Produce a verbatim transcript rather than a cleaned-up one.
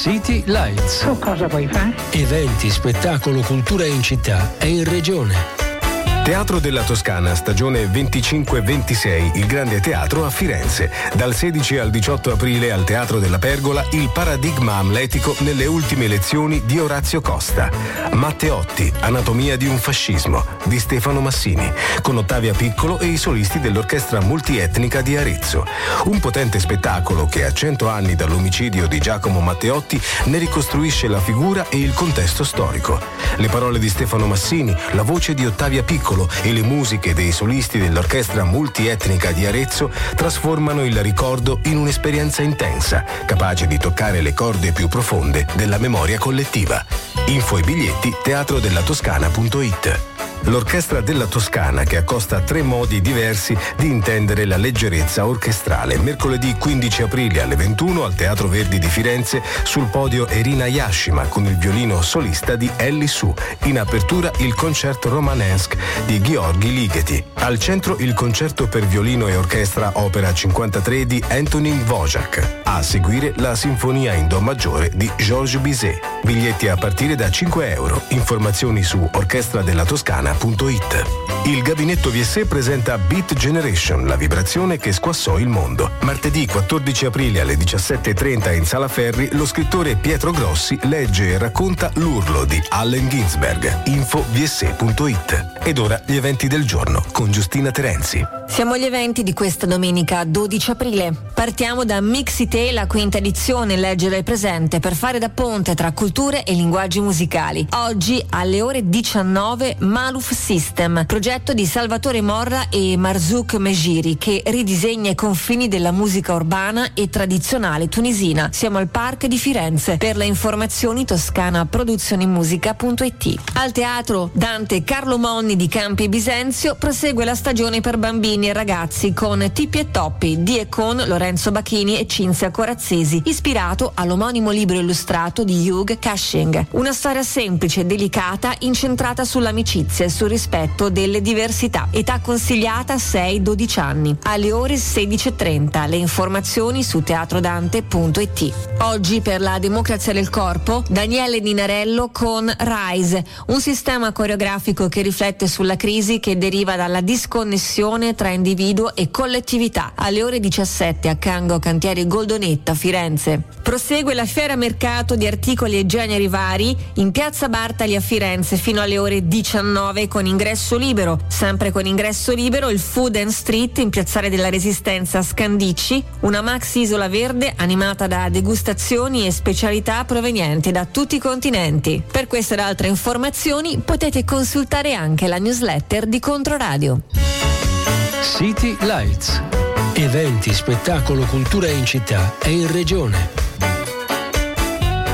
City Lights. Tu cosa vuoi fare? Eventi, spettacolo, cultura in città e in regione. Teatro della Toscana, stagione venticinque ventisei, il Grande Teatro a Firenze. Dal sedici al diciotto aprile al Teatro della Pergola, il paradigma amletico nelle ultime lezioni di Orazio Costa. Matteotti, Anatomia di un fascismo, di Stefano Massini, con Ottavia Piccolo e i solisti dell'Orchestra Multietnica di Arezzo. Un potente spettacolo che a cento anni dall'omicidio di Giacomo Matteotti ne ricostruisce la figura e il contesto storico. Le parole di Stefano Massini, la voce di Ottavia Piccolo e le musiche dei solisti dell'Orchestra Multietnica di Arezzo trasformano il ricordo in un'esperienza intensa, capace di toccare le corde più profonde della memoria collettiva. Info e biglietti teatro della toscana punto it. L'Orchestra della Toscana, che accosta tre modi diversi di intendere la leggerezza orchestrale. Mercoledì quindici aprile alle ventuno al Teatro Verdi di Firenze, sul podio Erina Yashima con il violino solista di Ellie Su. In apertura il concerto romanesque di Gheorghi Ligeti. Al centro il concerto per violino e orchestra opera cinquantatré di Antonin Dvořák. A seguire la sinfonia in do maggiore di Georges Bizet. Biglietti a partire da cinque euro. Informazioni su orchestradellatoscana punto it. Il Gabinetto V S presenta Beat Generation, la vibrazione che squassò il mondo. Martedì quattordici aprile alle diciassette e trenta in Sala Ferri, lo scrittore Pietro Grossi legge e racconta L'Urlo di Allen Ginsberg. Info v s punto it. Ed ora gli eventi del giorno con Giustina Terenzi. Siamo agli eventi di questa domenica dodici aprile. Partiamo da Mixite, la quinta edizione Leggere il presente per fare da ponte tra culture e linguaggi musicali. Oggi alle ore diciannove Maluf System, progetto di Salvatore Morra e Marzouk Mejiri, che ridisegna i confini della musica urbana e tradizionale tunisina. Siamo al Park di Firenze. Per le informazioni toscana produzioni musica punto it. Al teatro Dante Carlo Monni di Campi Bisenzio prosegue la stagione per bambini e ragazzi con Tippi e Toppi di e con Lorenzo Bacchini e Cinzia Corazzesi, ispirato all'omonimo libro illustrato di Hugh Cushing. Una storia semplice e delicata incentrata sull'amicizia e sul rispetto delle diversità. Età consigliata sei dodici anni. Alle ore sedici e trenta. Le informazioni su teatrodante punto it. Oggi per la democrazia del corpo Daniele Ninarello con Rise, un sistema coreografico che riflette sulla crisi che deriva dalla disconnessione tra individuo e collettività. Alle ore diciassette a Cango Cantieri Goldonetta, Firenze. Prosegue la fiera mercato di articoli e generi vari in piazza Bartali a Firenze fino alle ore diciannove con ingresso libero. Sempre con ingresso libero il Food and Street in piazzale della Resistenza a Scandicci, una Max Isola Verde animata da degustazioni e specialità provenienti da tutti i continenti. Per queste ed altre informazioni potete consultare anche la newsletter di Controradio. City Lights. Eventi, spettacolo, cultura in città e in regione.